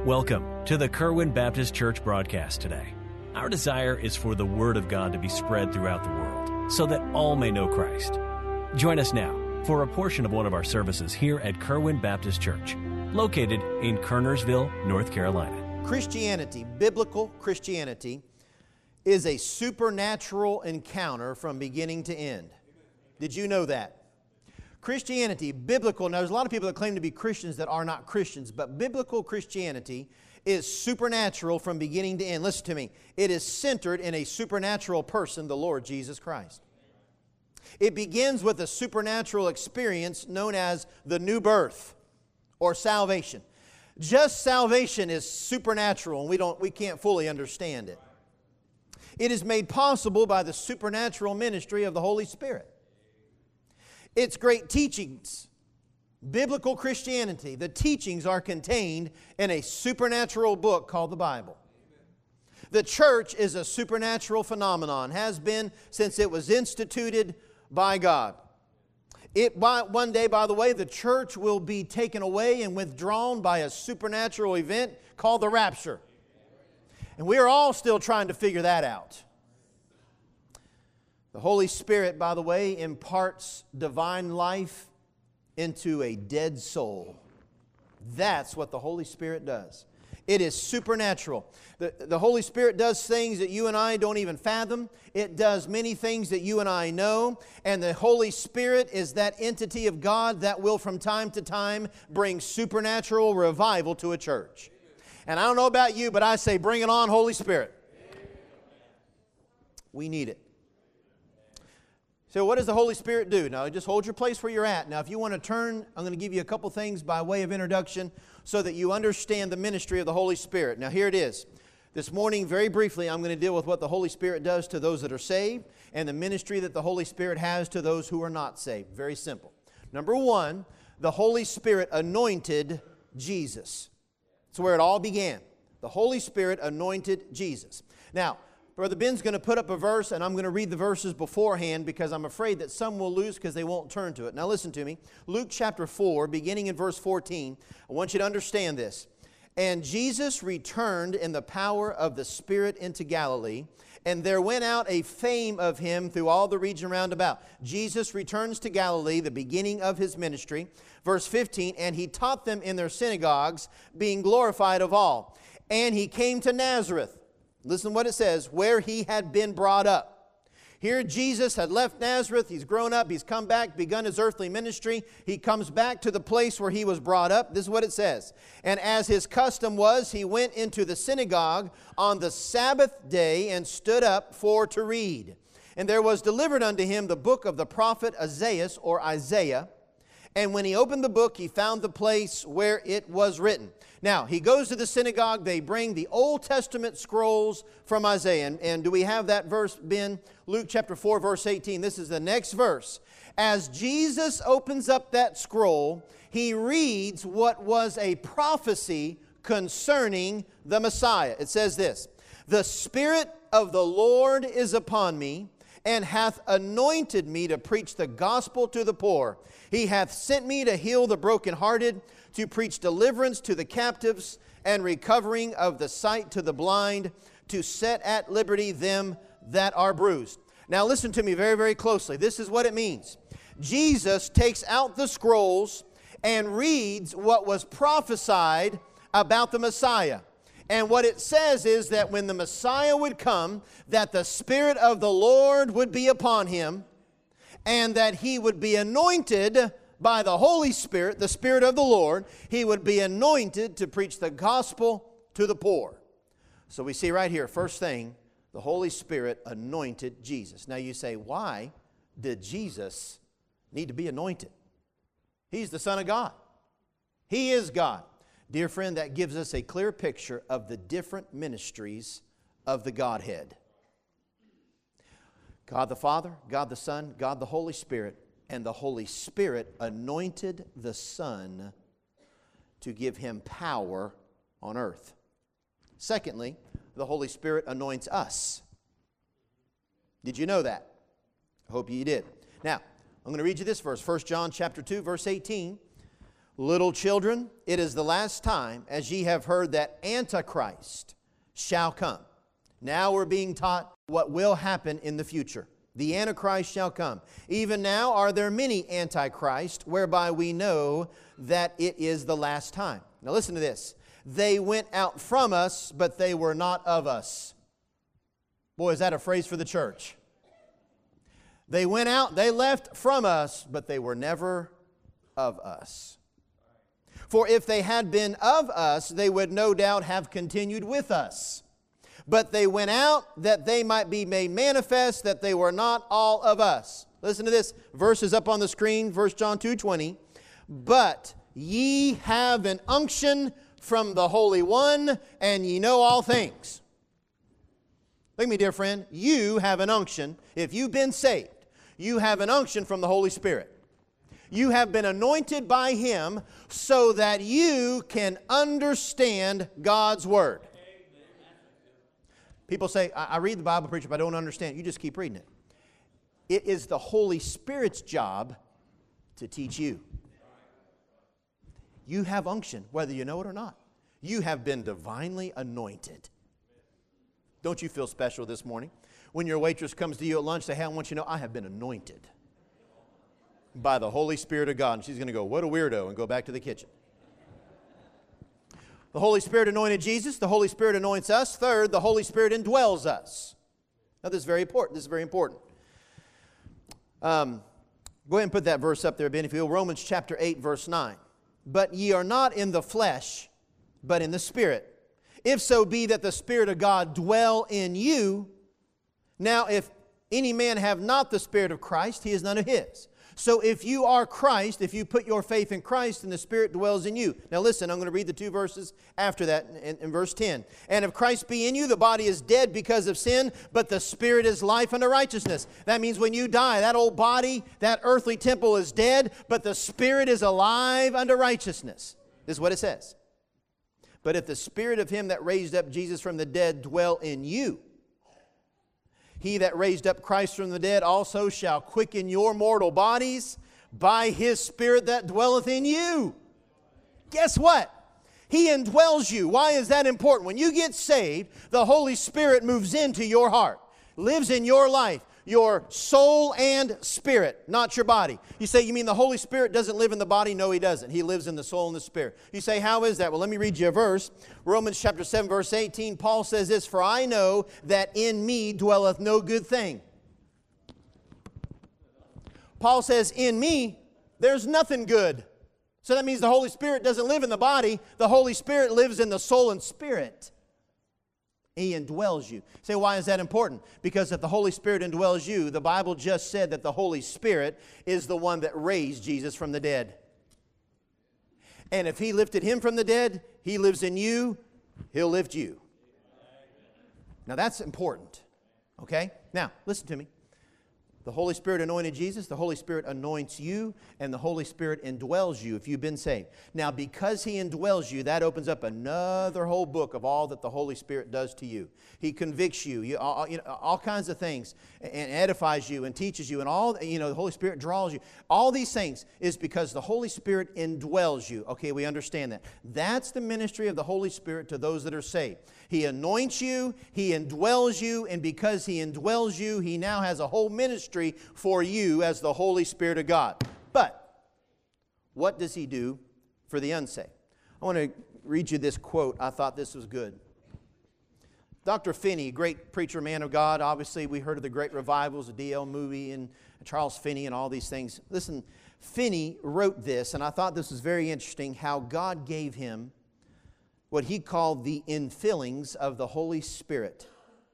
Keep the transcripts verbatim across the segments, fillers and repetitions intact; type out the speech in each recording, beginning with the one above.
Welcome to the Kerwin Baptist Church broadcast today. Our desire is for the Word of God to be spread throughout the world so that all may know Christ. Join us now for a portion of one of our services here at Kerwin Baptist Church, located in Kernersville, North Carolina. Christianity, biblical Christianity, is a supernatural encounter from beginning to end. Did you know that? Christianity, biblical, now there's a lot of people that claim to be Christians that are not Christians, but biblical Christianity is supernatural from beginning to end. Listen to me. It is centered in a supernatural person, the Lord Jesus Christ. It begins with a supernatural experience known as the new birth or salvation. Just salvation is supernatural, and we don't, we can't fully understand it. It is made possible by the supernatural ministry of the Holy Spirit. Its great teachings, biblical Christianity, the teachings are contained in a supernatural book called the Bible. The church is a supernatural phenomenon, has been since it was instituted by God. It, by, one day, by the way, the church will be taken away and withdrawn by a supernatural event called the rapture. And we are all still trying to figure that out. The Holy Spirit, by the way, imparts divine life into a dead soul. That's what the Holy Spirit does. It is supernatural. The, the Holy Spirit does things that you and I don't even fathom. It does many things that you and I know. And the Holy Spirit is that entity of God that will from time to time bring supernatural revival to a church. And I don't know about you, but I say bring it on, Holy Spirit. We need it. So what does the Holy Spirit do? Now, just hold your place where you're at. Now, if you want to turn, I'm going to give you a couple things by way of introduction so that you understand the ministry of the Holy Spirit. Now, here it is. This morning, very briefly, I'm going to deal with what the Holy Spirit does to those that are saved and the ministry that the Holy Spirit has to those who are not saved. Very simple. Number one, the Holy Spirit anointed Jesus. That's where it all began. The Holy Spirit anointed Jesus. Now, Brother Ben's going to put up a verse, and I'm going to read the verses beforehand because I'm afraid that some will lose because they won't turn to it. Now listen to me. Luke chapter four, beginning in verse fourteen. I want you to understand this. And Jesus returned in the power of the Spirit into Galilee, and there went out a fame of Him through all the region round about. Jesus returns to Galilee, the beginning of His ministry. Verse fifteen, and He taught them in their synagogues, being glorified of all. And He came to Nazareth. Listen to what it says, where He had been brought up. Here Jesus had left Nazareth, He's grown up, He's come back, begun His earthly ministry. He comes back to the place where He was brought up. This is what it says. And as His custom was, He went into the synagogue on the Sabbath day and stood up for to read. And there was delivered unto Him the book of the prophet Isaiah or Isaiah. And when He opened the book, He found the place where it was written. Now, He goes to the synagogue. They bring the Old Testament scrolls from Isaiah. And, and do we have that verse, Ben? Luke chapter four, verse eighteen. This is the next verse. As Jesus opens up that scroll, He reads what was a prophecy concerning the Messiah. It says this, the Spirit of the Lord is upon me, and hath anointed me to preach the gospel to the poor. He hath sent me to heal the brokenhearted, to preach deliverance to the captives, and recovering of the sight to the blind, to set at liberty them that are bruised. Now listen to me very, very closely. This is what it means. Jesus takes out the scrolls and reads what was prophesied about the Messiah. And what it says is that when the Messiah would come, that the Spirit of the Lord would be upon Him, and that He would be anointed by the Holy Spirit, the Spirit of the Lord. He would be anointed to preach the gospel to the poor. So we see right here, first thing, the Holy Spirit anointed Jesus. Now you say, why did Jesus need to be anointed? He's the Son of God. He is God. Dear friend, that gives us a clear picture of the different ministries of the Godhead. God the Father, God the Son, God the Holy Spirit, and the Holy Spirit anointed the Son to give Him power on earth. Secondly, the Holy Spirit anoints us. Did you know that? I hope you did. Now, I'm going to read you this verse, First John chapter two, verse eighteen. Little children, it is the last time, as ye have heard that Antichrist shall come. Now we're being taught what will happen in the future. The Antichrist shall come. Even now are there many Antichrists, whereby we know that it is the last time. Now listen to this. They went out from us, but they were not of us. Boy, is that a phrase for the church. They went out, they left from us, but they were never of us. For if they had been of us, they would no doubt have continued with us. But they went out that they might be made manifest that they were not all of us. Listen to this. Verse is up on the screen, First John two twenty. But ye have an unction from the Holy One, and ye know all things. Look at me, dear friend. You have an unction. If you've been saved, you have an unction from the Holy Spirit. You have been anointed by Him so that you can understand God's Word. People say, I, I read the Bible, preacher, but I don't understand. You just keep reading it. It is the Holy Spirit's job to teach you. You have unction, whether you know it or not. You have been divinely anointed. Don't you feel special this morning? When your waitress comes to you at lunch, say, hey, I want you to know I have been anointed by the Holy Spirit of God. And she's going to go, what a weirdo, and go back to the kitchen. The Holy Spirit anointed Jesus. The Holy Spirit anoints us. Third, the Holy Spirit indwells us. Now, this is very important. This is very important. Um, go ahead and put that verse up there, Ben, if you will. Romans chapter eight, verse nine. But ye are not in the flesh, but in the Spirit. If so be that the Spirit of God dwell in you. Now, if any man have not the Spirit of Christ, he is none of his. So if you are Christ, if you put your faith in Christ, then the Spirit dwells in you. Now listen, I'm going to read the two verses after that in, in verse ten. And if Christ be in you, the body is dead because of sin, but the Spirit is life unto righteousness. That means when you die, that old body, that earthly temple is dead, but the Spirit is alive unto righteousness. This is what it says. But if the Spirit of Him that raised up Jesus from the dead dwell in you, He that raised up Christ from the dead also shall quicken your mortal bodies by His Spirit that dwelleth in you. Guess what? He indwells you. Why is that important? When you get saved, the Holy Spirit moves into your heart, lives in your life, your soul and spirit, not your body. You say, you mean the Holy Spirit doesn't live in the body? No, He doesn't. He lives in the soul and the spirit. You say, how is that? Well, let me read you a verse. Romans chapter seven, verse eighteen, Paul says this, for I know that in me dwelleth no good thing. Paul says, in me, there's nothing good. So that means the Holy Spirit doesn't live in the body. The Holy Spirit lives in the soul and spirit. He indwells you. Say, why is that important? Because if the Holy Spirit indwells you, the Bible just said that the Holy Spirit is the one that raised Jesus from the dead. And if He lifted Him from the dead, He lives in you, He'll lift you. Now that's important. Okay? Now, listen to me. The Holy Spirit anointed Jesus, the Holy Spirit anoints you, and the Holy Spirit indwells you if you've been saved. Now, because He indwells you, that opens up another whole book of all that the Holy Spirit does to you. He convicts you, you, all, you know, all kinds of things, and edifies you and teaches you, and all, you know, the Holy Spirit draws you. All these things is because the Holy Spirit indwells you. Okay, we understand that. That's the ministry of the Holy Spirit to those that are saved. He anoints you, He indwells you, and because He indwells you, He now has a whole ministry for you as the Holy Spirit of God. But what does He do for the unsaved? I want to read you this quote. I thought this was good. Doctor Finney, great preacher, man of God. Obviously, we heard of the great revivals, the D L movie, and Charles Finney and all these things. Listen, Finney wrote this, and I thought this was very interesting, how God gave him what he called the infillings of the Holy Spirit.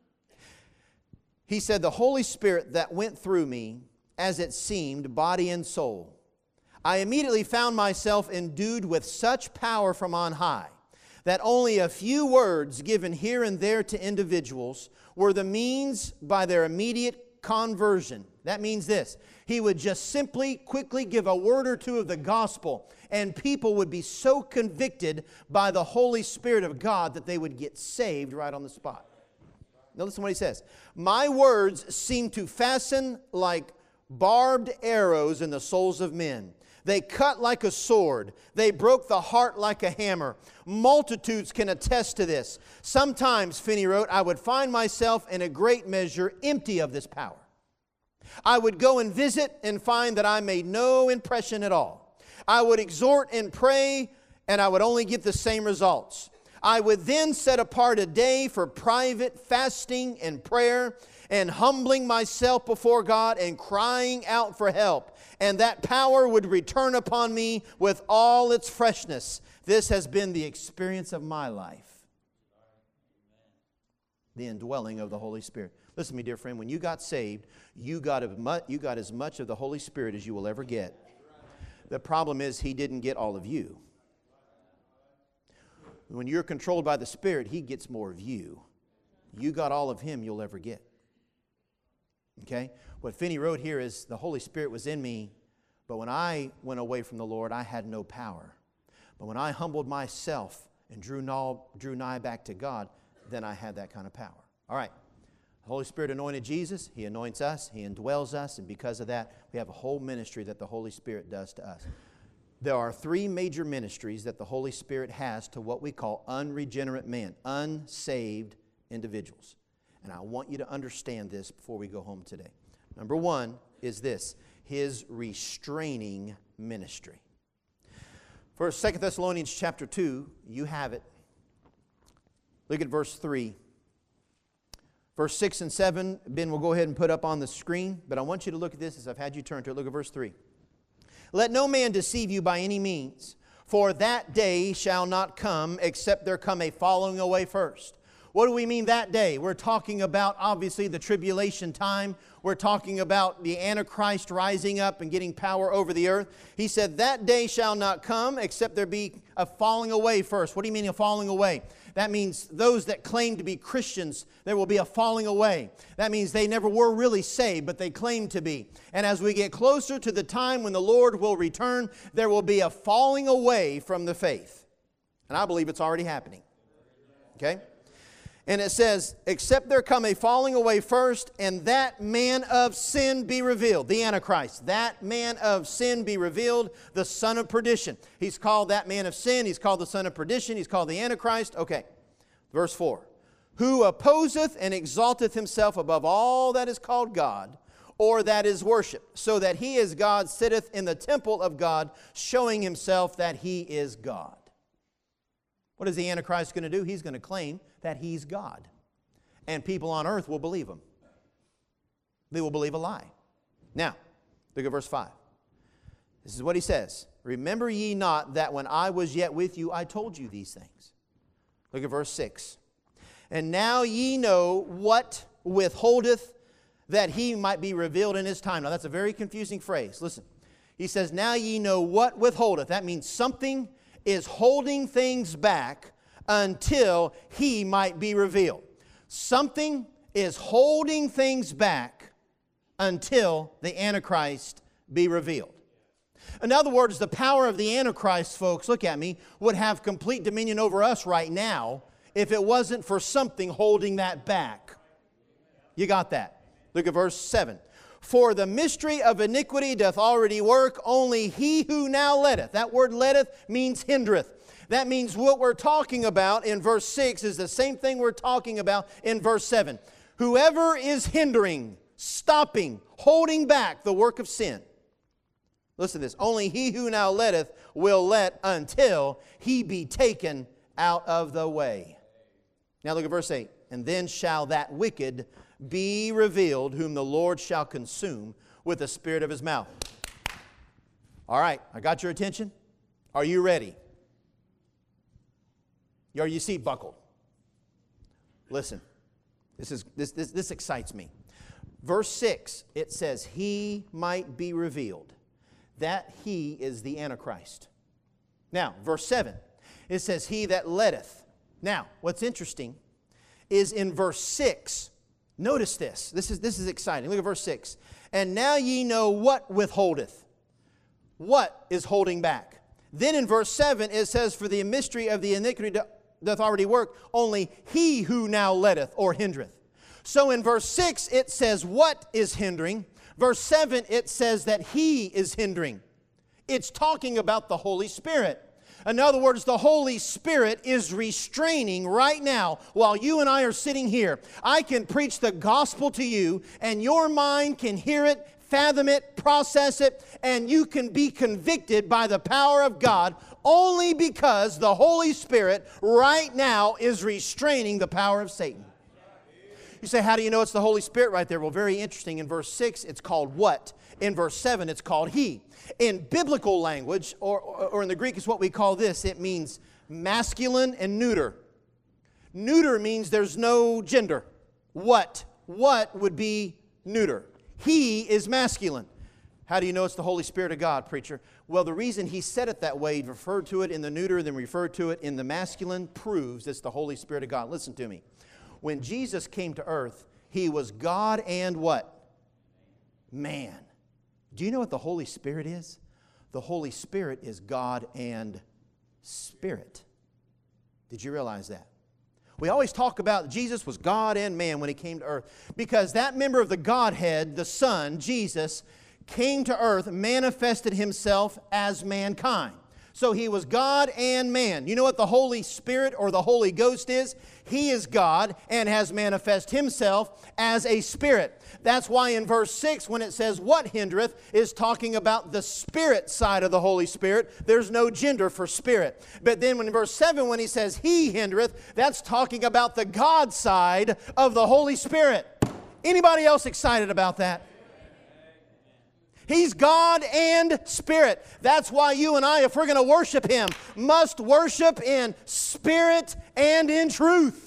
He said, the Holy Spirit that went through me, as it seemed, body and soul, I immediately found myself endued with such power from on high that only a few words given here and there to individuals were the means by their immediate conversion. That means this. He would just simply, quickly give a word or two of the gospel, and people would be so convicted by the Holy Spirit of God that they would get saved right on the spot. Now listen to what he says. My words seem to fasten like barbed arrows in the souls of men. They cut like a sword. They broke the heart like a hammer. Multitudes can attest to this. Sometimes, Finney wrote, I would find myself in a great measure empty of this power. I would go and visit and find that I made no impression at all. I would exhort and pray, and I would only get the same results. I would then set apart a day for private fasting and prayer and humbling myself before God and crying out for help. And that power would return upon me with all its freshness. This has been the experience of my life. The indwelling of the Holy Spirit. Listen to me, dear friend, when you got saved, you got, as much, you got as much of the Holy Spirit as you will ever get. The problem is He didn't get all of you. When you're controlled by the Spirit, He gets more of you. You got all of Him you'll ever get. Okay? What Finney wrote here is the Holy Spirit was in me, but when I went away from the Lord, I had no power. But when I humbled myself and drew nigh, drew nigh back to God, then I had that kind of power. All right. The Holy Spirit anointed Jesus. He anoints us. He indwells us. And because of that, we have a whole ministry that the Holy Spirit does to us. There are three major ministries that the Holy Spirit has to what we call unregenerate men, unsaved individuals. And I want you to understand this before we go home today. Number one is this, His restraining ministry. First, Second Thessalonians chapter two, you have it. Look at verse three. Verse six and seven, Ben will go ahead and put up on the screen, but I want you to look at this as I've had you turn to it. Look at verse three. Let no man deceive you by any means, for that day shall not come except there come a falling away first. What do we mean that day? We're talking about, obviously, the tribulation time. We're talking about the Antichrist rising up and getting power over the earth. He said, that day shall not come except there be a falling away first. What do you mean a falling away? That means those that claim to be Christians, there will be a falling away. That means they never were really saved, but they claim to be. And as we get closer to the time when the Lord will return, there will be a falling away from the faith. And I believe it's already happening. Okay? And it says, except there come a falling away first, and that man of sin be revealed. The Antichrist. That man of sin be revealed, the son of perdition. He's called that man of sin. He's called the son of perdition. He's called the Antichrist. Okay. Verse four. Who opposeth and exalteth himself above all that is called God, or that is worshipped, so that he as God sitteth in the temple of God, showing himself that he is God. What is the Antichrist going to do? He's going to claim that he's God. And people on earth will believe him. They will believe a lie. Now, look at verse five. This is what he says. Remember ye not that when I was yet with you, I told you these things. Look at verse six. And now ye know what withholdeth that he might be revealed in his time. Now that's a very confusing phrase. Listen. He says, now ye know what withholdeth. That means something is holding things back until he might be revealed. Something is holding things back until the Antichrist be revealed. In other words, the power of the Antichrist, folks, look at me, would have complete dominion over us right now if it wasn't for something holding that back. You got that? Look at verse seven. For the mystery of iniquity doth already work, only he who now letteth. That word letteth means hindereth. That means what we're talking about in verse six is the same thing we're talking about in verse seven. Whoever is hindering, stopping, holding back the work of sin. Listen to this. Only he who now letteth will let until he be taken out of the way. Now look at verse eight. And then shall that wicked be revealed, whom the Lord shall consume with the spirit of his mouth. All right, I got your attention. Are you ready? Are you seat buckled? Listen, this is this, this this excites me. Verse six, it says, he might be revealed. That he is the Antichrist. Now, verse seven, it says, he that letteth. Now, what's interesting is in verse six, notice this. This is, this is exciting. Look at verse six. And now ye know what withholdeth. What is holding back? Then in verse seven it says, for the mystery of the iniquity doth already work, only he who now letteth or hindereth. So in verse six it says what is hindering. Verse seven it says that he is hindering. It's talking about the Holy Spirit. In other words, the Holy Spirit is restraining right now while you and I are sitting here. I can preach the gospel to you, and your mind can hear it, fathom it, process it, and you can be convicted by the power of God only because the Holy Spirit right now is restraining the power of Satan. You say, how do you know it's the Holy Spirit right there? Well, very interesting. In verse six, it's called what? In verse seven, it's called He. In biblical language, or, or, or in the Greek, is what we call this. It means masculine and neuter. Neuter means there's no gender. What? What would be neuter? He is masculine. How do you know it's the Holy Spirit of God, preacher? Well, the reason He said it that way, He referred to it in the neuter, then referred to it in the masculine, proves it's the Holy Spirit of God. Listen to me. When Jesus came to earth, He was God and what? Man. Do you know what the Holy Spirit is? The Holy Spirit is God and Spirit. Did you realize that? We always talk about Jesus was God and man when He came to earth, because that member of the Godhead, the Son, Jesus, came to earth, manifested Himself as mankind. So He was God and man. You know what the Holy Spirit or the Holy Ghost is? He is God and has manifested Himself as a Spirit. That's why in verse six, when it says, what hindereth, is talking about the Spirit side of the Holy Spirit. There's no gender for Spirit. But then when in verse seven, when He says, He hindereth, that's talking about the God side of the Holy Spirit. Anybody else excited about that? He's God and Spirit. That's why you and I, if we're going to worship Him, must worship in spirit and in truth.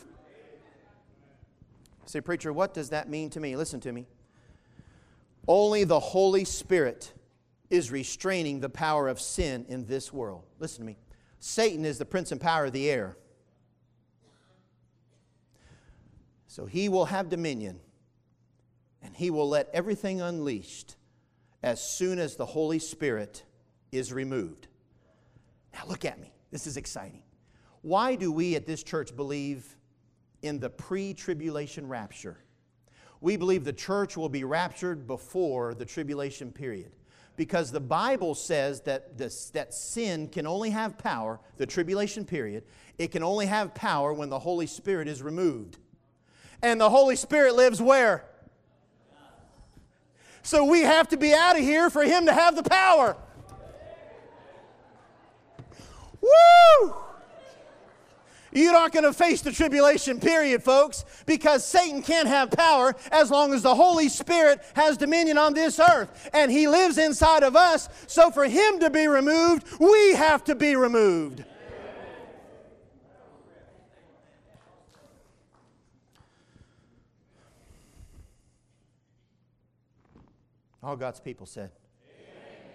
Say, preacher, what does that mean to me? Listen to me. Only the Holy Spirit is restraining the power of sin in this world. Listen to me. Satan is the prince and power of the air. So he will have dominion, and he will let everything unleashed as soon as the Holy Spirit is removed. Now look at me. This is exciting. Why do we at this church believe in the pre-tribulation rapture? We believe the church will be raptured before the tribulation period, because the Bible says that, this, that sin can only have power, the tribulation period, it can only have power when the Holy Spirit is removed. And the Holy Spirit lives where? So we have to be out of here for Him to have the power. Woo! You're not going to face the tribulation period, folks, because Satan can't have power as long as the Holy Spirit has dominion on this earth. And He lives inside of us, so for Him to be removed, we have to be removed. All God's people said. Amen.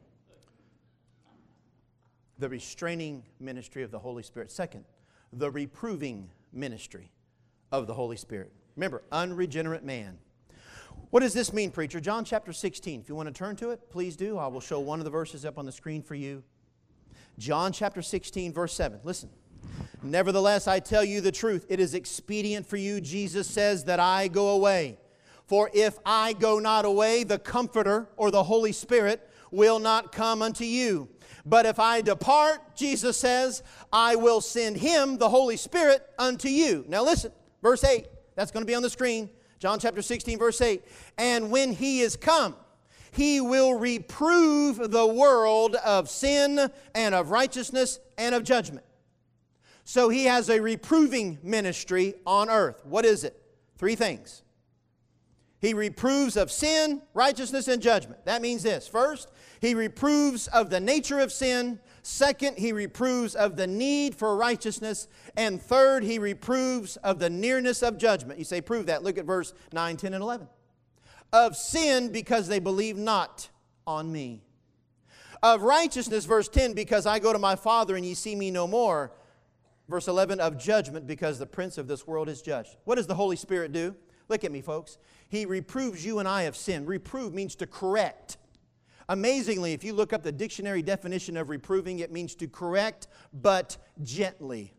The restraining ministry of the Holy Spirit. Second, the reproving ministry of the Holy Spirit. Remember, unregenerate man. What does this mean, preacher? John chapter sixteen. If you want to turn to it, please do. I will show one of the verses up on the screen for you. John chapter sixteen, verse seven. Listen. Nevertheless, I tell you the truth. It is expedient for you, Jesus says, that I go away. For if I go not away, the Comforter, or the Holy Spirit, will not come unto you. But if I depart, Jesus says, I will send Him, the Holy Spirit, unto you. Now listen, verse eight. That's going to be on the screen. John chapter sixteen, verse eight. And when He is come, He will reprove the world of sin and of righteousness and of judgment. So He has a reproving ministry on earth. What is it? Three things. He reproves of sin, righteousness, and judgment. That means this. First, He reproves of the nature of sin. Second, He reproves of the need for righteousness. And third, He reproves of the nearness of judgment. You say, prove that. Look at verse nine, ten, and eleven. Of sin, because they believe not on me. Of righteousness, verse ten, because I go to my Father and ye see me no more. Verse eleven, of judgment, because the prince of this world is judged. What does the Holy Spirit do? Look at me, folks. He reproves you and I of sin. Reprove means to correct. Amazingly, if you look up the dictionary definition of reproving, it means to correct, but gently.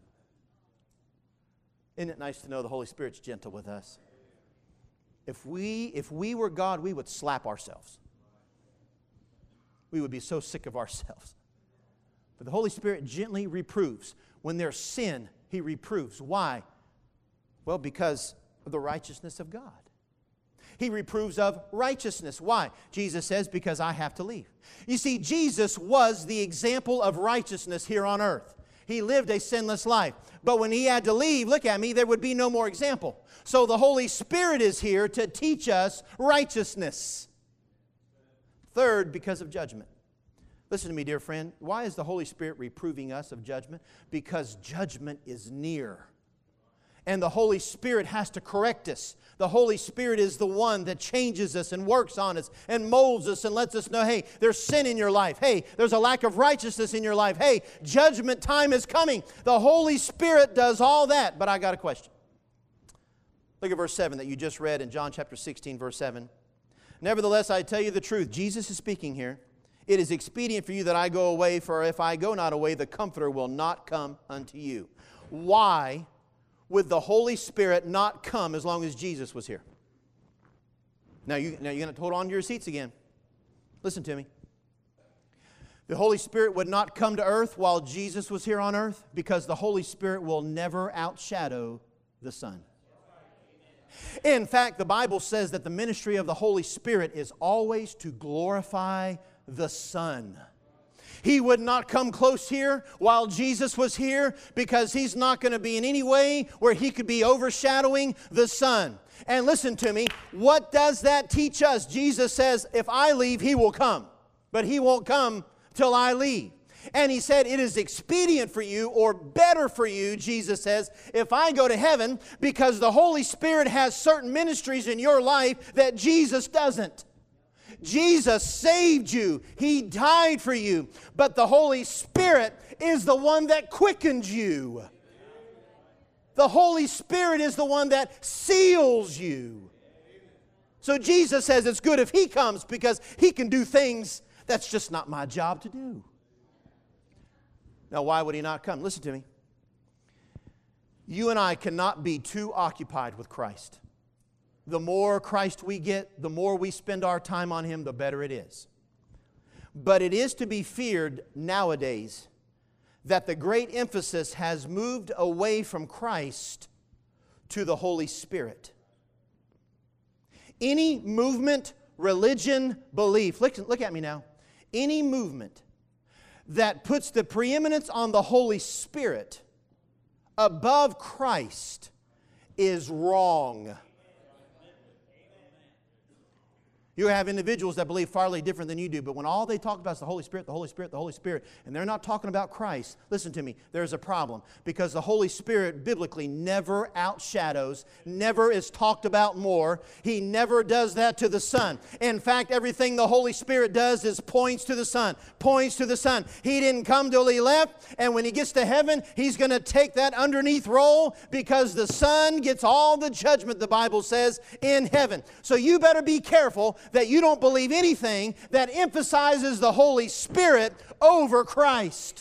Isn't it nice to know the Holy Spirit's gentle with us? If we, if we were God, we would slap ourselves. we would be so sick of ourselves. But the Holy Spirit gently reproves. When there's sin, He reproves. Why? Well, because of the righteousness of God. He reproves of righteousness. Why? Jesus says, because I have to leave. You see, Jesus was the example of righteousness here on earth. He lived a sinless life. But when He had to leave, look at me, there would be no more example. So the Holy Spirit is here to teach us righteousness. Third, because of judgment. Listen to me, dear friend. Why is the Holy Spirit reproving us of judgment? Because judgment is near. And the Holy Spirit has to correct us. The Holy Spirit is the one that changes us and works on us and molds us and lets us know, hey, there's sin in your life. Hey, there's a lack of righteousness in your life. Hey, judgment time is coming. The Holy Spirit does all that. But I got a question. Look at verse seven that you just read in John chapter sixteen, verse seven. Nevertheless, I tell you the truth. Jesus is speaking here. It is expedient for you that I go away, for if I go not away, the Comforter will not come unto you. Why would the Holy Spirit not come as long as Jesus was here? Now, you, now you're going to hold on to your seats again. Listen to me. The Holy Spirit would not come to earth while Jesus was here on earth because the Holy Spirit will never outshadow the Son. In fact, the Bible says that the ministry of the Holy Spirit is always to glorify the Son. He would not come close here while Jesus was here because He's not going to be in any way where He could be overshadowing the Son. And listen to me, what does that teach us? Jesus says, if I leave, He will come. But He won't come till I leave. And He said, it is expedient for you, or better for you, Jesus says, if I go to heaven, because the Holy Spirit has certain ministries in your life that Jesus doesn't. Jesus saved you. He died for you. But the Holy Spirit is the one that quickens you. The Holy Spirit is the one that seals you. So Jesus says it's good if He comes because He can do things that's just not my job to do. Now, why would He not come? Listen to me. You and I cannot be too occupied with Christ. The more Christ we get, the more we spend our time on Him, the better it is. But it is to be feared nowadays that the great emphasis has moved away from Christ to the Holy Spirit. Any movement, religion, belief, look, look at me now. Any movement that puts the preeminence on the Holy Spirit above Christ is wrong. You have individuals that believe far different than you do, but when all they talk about is the Holy Spirit, the Holy Spirit, the Holy Spirit, and they're not talking about Christ, listen to me, there's a problem. Because the Holy Spirit biblically never outshadows, never is talked about more. He never does that to the Son. In fact, everything the Holy Spirit does is points to the Son, points to the Son. He didn't come till He left, and when He gets to heaven, He's going to take that underneath role because the Son gets all the judgment, the Bible says, in heaven. So you better be careful that you don't believe anything that emphasizes the Holy Spirit over Christ.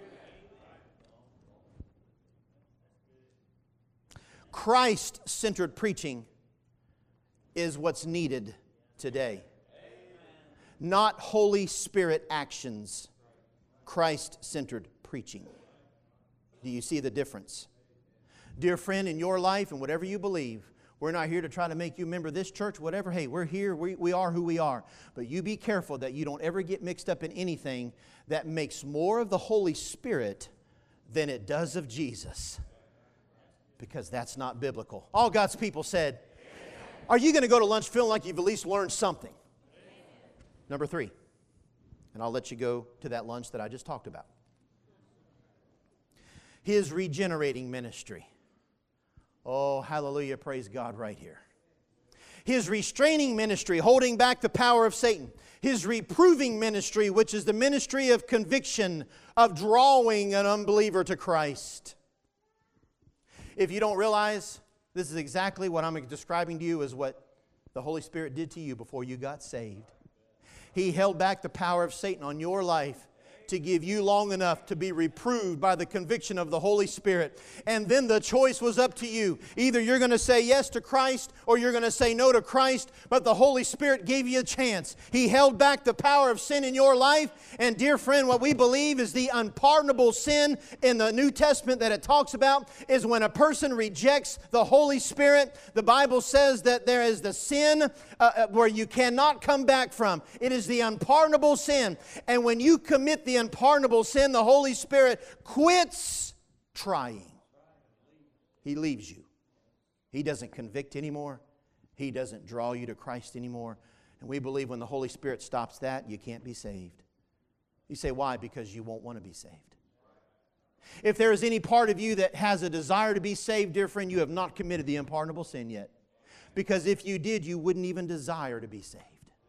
Christ-centered preaching is what's needed today. Not Holy Spirit actions. Christ-centered preaching. Do you see the difference? Dear friend, in your life and whatever you believe, we're not here to try to make you a member of this church, whatever. Hey, we're here. We, we are who we are. But you be careful that you don't ever get mixed up in anything that makes more of the Holy Spirit than it does of Jesus. Because that's not biblical. All God's people said, amen. Are you going to go to lunch feeling like you've at least learned something? Amen. Number three. And I'll let you go to that lunch that I just talked about. His regenerating ministry. Oh, hallelujah, praise God right here. His restraining ministry, holding back the power of Satan. His reproving ministry, which is the ministry of conviction, of drawing an unbeliever to Christ. If you don't realize, this is exactly what I'm describing to you as what the Holy Spirit did to you before you got saved. He held back the power of Satan on your life to give you long enough to be reproved by the conviction of the Holy Spirit. And then the choice was up to you. Either you're going to say yes to Christ or you're going to say no to Christ, but the Holy Spirit gave you a chance. He held back the power of sin in your life. And dear friend, what we believe is the unpardonable sin in the New Testament that it talks about is when a person rejects the Holy Spirit. The Bible says that there is the sin uh, where you cannot come back from. It is the unpardonable sin. And when you commit the unpardonable sin, the Holy Spirit quits trying. He leaves you. He doesn't convict anymore. He doesn't draw you to Christ anymore. And we believe when the Holy Spirit stops that, you can't be saved. You say, why? Because you won't want to be saved. If there is any part of you that has a desire to be saved, dear friend, you have not committed the unpardonable sin yet. Because if you did, you wouldn't even desire to be saved.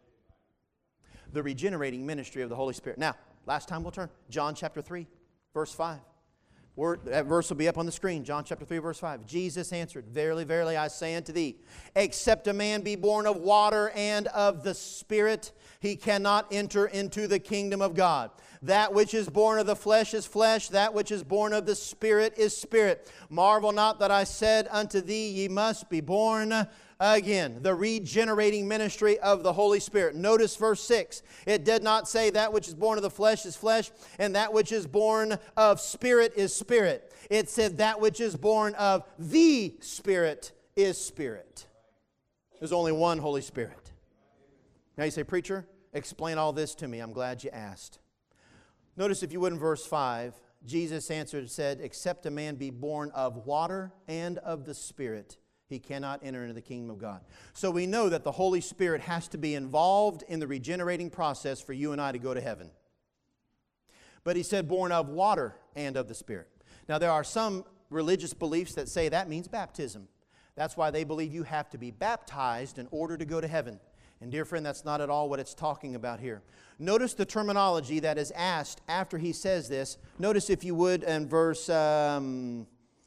The regenerating ministry of the Holy Spirit. Now, last time we'll turn. John chapter three, verse five. Word, that verse will be up on the screen. John chapter three, verse five. Jesus answered, Verily, verily, I say unto thee, except a man be born of water and of the Spirit, he cannot enter into the kingdom of God. That which is born of the flesh is flesh, that which is born of the Spirit is spirit. Marvel not that I said unto thee, ye must be born again. The regenerating ministry of the Holy Spirit. Notice verse six. It did not say that which is born of the flesh is flesh, and that which is born of spirit is spirit. It said that which is born of the Spirit is spirit. There's only one Holy Spirit. Now you say, preacher, explain all this to me. I'm glad you asked. Notice if you would in verse five, Jesus answered and said, except a man be born of water and of the Spirit, he cannot enter into the kingdom of God. So we know that the Holy Spirit has to be involved in the regenerating process for you and I to go to heaven. But he said born of water and of the Spirit. Now there are some religious beliefs that say that means baptism. That's why they believe you have to be baptized in order to go to heaven. And dear friend, that's not at all what it's talking about here. Notice the terminology that is asked after he says this. Notice if you would in verse... Um,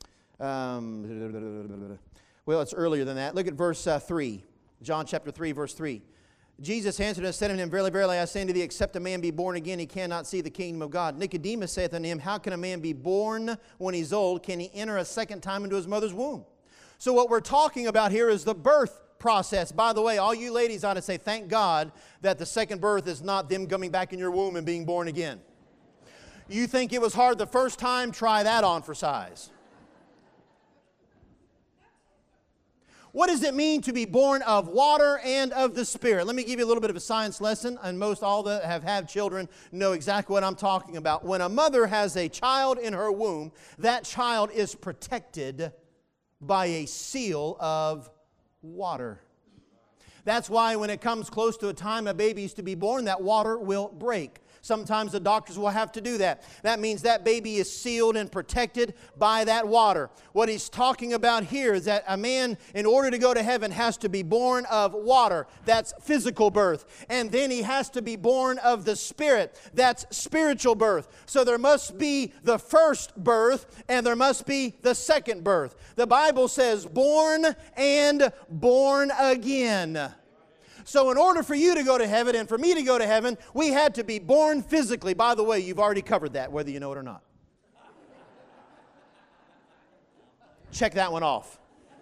um, Well, it's earlier than that. Look at verse uh, three. John chapter three, verse three. Jesus answered and said unto him, Verily, verily, I say unto thee, except a man be born again, he cannot see the kingdom of God. Nicodemus saith unto him, How can a man be born when he's old? Can he enter a second time into his mother's womb? So what we're talking about here is the birth process. By the way, all you ladies ought to say, thank God that the second birth is not them coming back in your womb and being born again. You think it was hard the first time? Try that on for size. What does it mean to be born of water and of the Spirit? Let me give you a little bit of a science lesson, and most all that have had children know exactly what I'm talking about. When a mother has a child in her womb, that child is protected by a seal of water. That's why when it comes close to a time a baby is to be born, that water will break. Sometimes the doctors will have to do that. That means that baby is sealed and protected by that water. What he's talking about here is that a man, in order to go to heaven, has to be born of water. That's physical birth. And then he has to be born of the Spirit. That's spiritual birth. So there must be the first birth and there must be the second birth. The Bible says born and born again. So in order for you to go to heaven and for me to go to heaven, we had to be born physically. By the way, you've already covered that, whether you know it or not. Check that one off.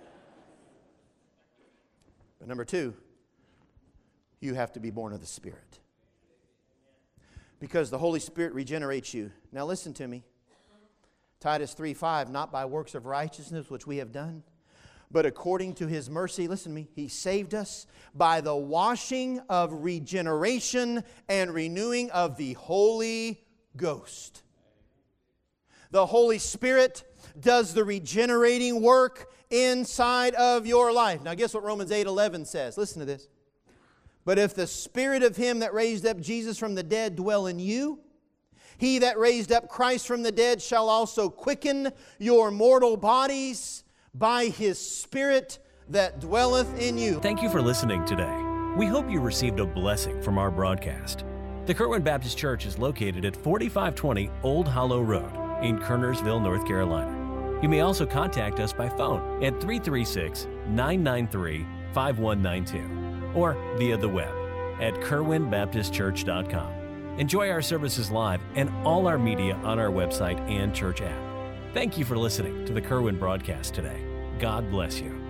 But number two, you have to be born of the Spirit. Because the Holy Spirit regenerates you. Now listen to me. Titus three five, not by works of righteousness which we have done, but according to His mercy, listen to me, He saved us by the washing of regeneration and renewing of the Holy Ghost. The Holy Spirit does the regenerating work inside of your life. Now guess what Romans eight eleven says? Listen to this. But if the Spirit of Him that raised up Jesus from the dead dwell in you, He that raised up Christ from the dead shall also quicken your mortal bodies by His Spirit that dwelleth in you. Thank you for listening today. We hope you received a blessing from our broadcast. The Kerwin Baptist Church is located at forty-five twenty Old Hollow Road in Kernersville, North Carolina. You may also contact us by phone at three three six, nine nine three, five one nine two or via the web at kerwin baptist church dot com. Enjoy our services live and all our media on our website and church app. Thank you for listening to the Kerwin broadcast today. God bless you.